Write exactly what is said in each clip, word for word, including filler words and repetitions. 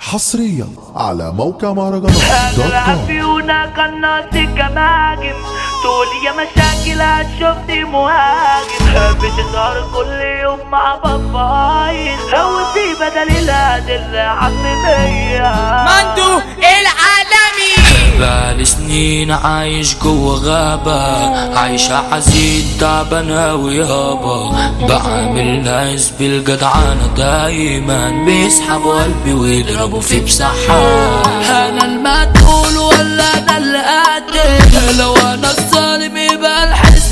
حصريا على موقع مهرجانات دوت كوم. العفيونة كان ناقصي كماجم تقول يا مشاكل هتشوفني مهاجم بتظهر كل يوم مع باباين هو في بدل الهدل عم مية مندو العالمي. بقالي سنين عايش جوا غابة، عايشة حزين تعبان اوي يابا، بعامل ناس بالجدعانة دايما بيسحبوا قلبي ويضربوا فيه بصحة. انا المقتول ولا انا اللي قاتل؟ لو انا الظالم يبقى الحزب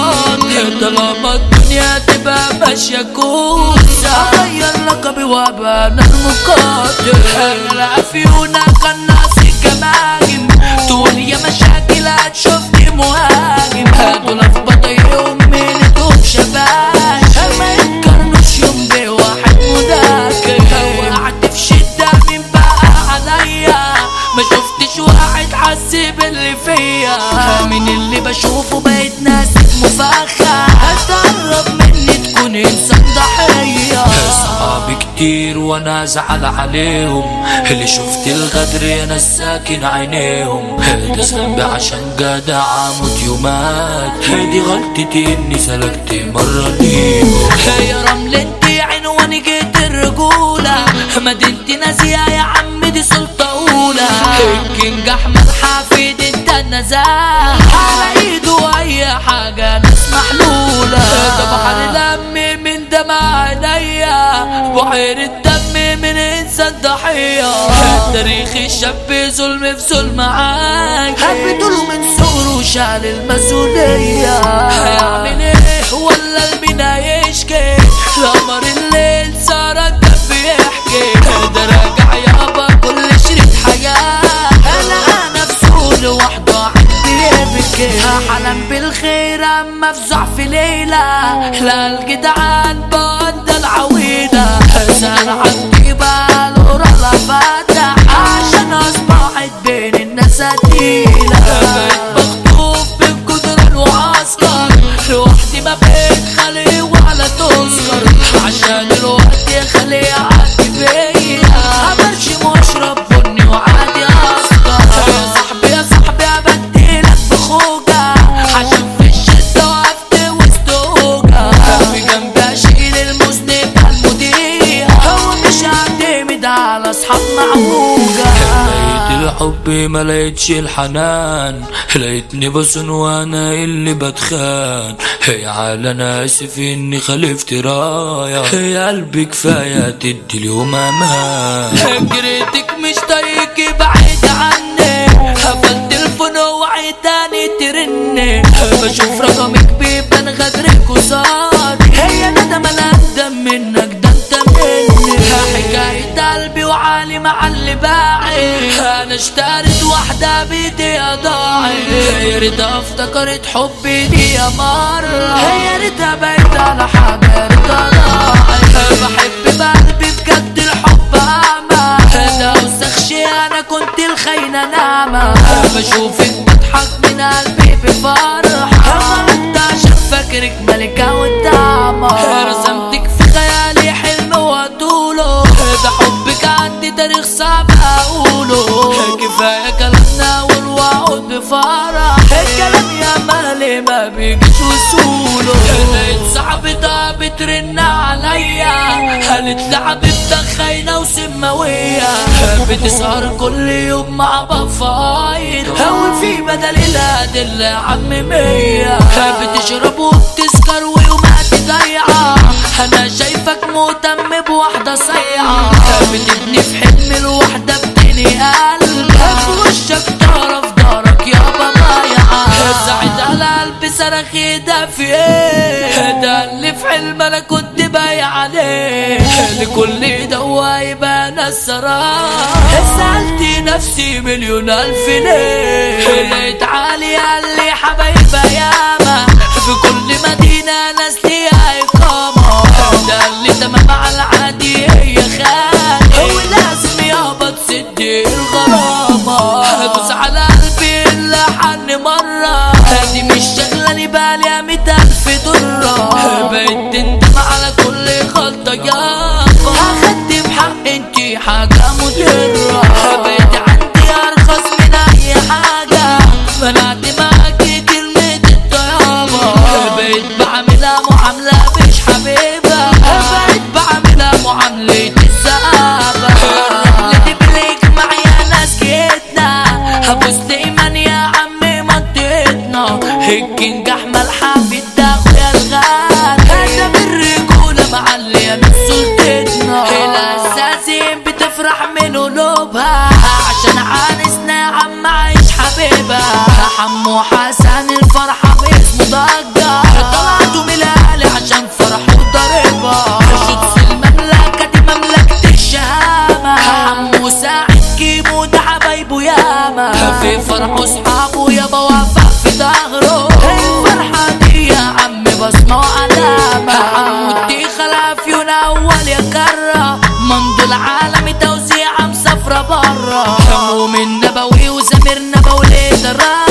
باطل، طالما الدنيا تبقى ماشية كوسة اغير لقبي وابقى انا المقاتل. انا العفيونة كان ناقصي كماجم تقول يا مشاكل هتشوفني مهاجم، هدول في بطيهم ميلتهم شباش ما يتقارنوش يوم بواحد مذاكر. وقعت في شدة مين بقى عليا، ما شفتش واحد حس باللي فيا، من اللي بشوفه بقيت ناسك مفخة، هتقرب مني تكون انسان ضحية. صحابي كتير وانا ازعل عليهم، اللي شفت الغدر انا الساكن عينيهم، ده ذنبي عشان جدع اموت يوماتي، دي غلطتي اني سلكت مرة ليهم. يا رمل انتي عنواني جيت الرجولة، مدينتي نازية يا عم دي سلطة أولى، الكينج أحمد حفيد انت النزاهة، على ايده أي حاجة ناس محلولة، ده بحر دم من دمع عينيا، بحيرة دم من إنسان ضحية، تاريخ الشاب ظلم في ظلم معاك، هبدوله من صغره شال المسؤولية. هيعمل ايه ولا المينا يشكي، لقمر الليل سهرة الدب بيحكي، ده راجع يابا كل شريط حياة، انا انا في لوحده عندي يبكي، حلم بالخير اما افزع في ليلة، لا الجدعان بقى العويلة، سهل عندي بقى القرى لا فاتح، عشان اصبحت بين الناس قتيلة، بقيت مخطوف من جدران وعسكر، لوحدي ما بين خلي ولا تذكر، عشان الوقت يخلي يعدي بيا، ابرشم واشرب بني وعادي اسكر، يا صاحبي يا صاحبي ابديلك بخوجة، عشان في الشدة وقفت وسط هوجة، في جنبي اشيل المذنب المضيع، هو مش هعتمد على اصحاب معوجة. لقيت الحب ما لقيتش الحنان، لقيتني بصن وانا اللي بتخان، يا عال انا اسف اني خلفت راية، يا قلبي كفاية تدي اليوم امان، جريتك مش طايقي بعيد عني، قفلت تليفون وعي تاني ترني، بشوف رقمك بيبان غدرك وصار، هي ندم انا اقدم منك ده انت مني، حكاية قلبي وعالي مع اللي باعي، انا اشتريت واحدة بايدي ضاعت، يا ريتها افتكرت حبي دي يا مرة، يا ريتها بقيت على حاجة يا ريتها ضاعت، بحب بقلبي بجد الحب اعمى، ده وسخ شي انا كنت الخاينة ناعمة، بشوفك بضحك من قلبي بفرح، غلطت عشان فاكرك ملكة والدعمة، رسمتك في خيالي حلم وطوله، ده حبك عندي تاريخ صعب اقوله، كفاية كلامنا والوعود بفرح، الكلام يا مالي ما بيجيش وصوله، لقيت صاحبتها بترن عليا، قالت لي حبيبتك خاينة وسماوية، بتسهر كل يوم مع بفاير، هو في بدل الهدل يا عم مية، بتشرب وبتسكر ويومها ضايعة، انا شايفك مهتم بواحدة صيعة، بتبني في حلم الوحدة بتني قلب، في وشك تعرف دارك يابا ضايعة، ساعتها القلب صرخ ده في ايه، ده اللي في حلم انا كنت بايع عليه، لكل دوا يبقى انا الصراحة، سألت نفسي مليون الف ليه، لقيت عالي قال لي حبايبها ياما، في كل مدينة ناس ليها إقامة، ده اللي تمام على العادي هي خان، هو لازم يابا تسدي الغرامة، هدوس على قلبي إلا حن مرة، دي مش شغلاني بالي مية ألف درة، بقيت تندم على كل غلطة يابا، هخدم حق انتي حاجة متعبة. شرة. بقيت عندي ارخص من اي حاجة، منعت معاكي كلمة الطيابة. بقيت بعملها معاملة مش حبيبة، بقيت بعملها معاملة السقابة. رحلتي بالاجماع يا ناس كيتنا، هبوس دايما يا عمي منطقتنا. الكينج احمد حافظ ده اخويا الغالي، هذا بالرجولة معلي يا ناس سلطتنا. الاساسين بتفرح من قلوبها، عشان عانسنا يا عم عايش حبيبها. حمو حسن الفرحة باسمه ضجة، طلعتوا من الاهلي عشان فرحوا ضربها. شوتس المملكة دي مملكة الشهامة، حمو ساعد كيمو ده حبايبه ياما. في فرحه صحابه يابا وافق في ظهره، الفرحة دي يا عم بصمة وعلامة. حمو الديخة العفيون اول يا كرة، منذ العالم توزيعة مسافرة برا. مؤمن نبوي وزمير نبوي ليدرا،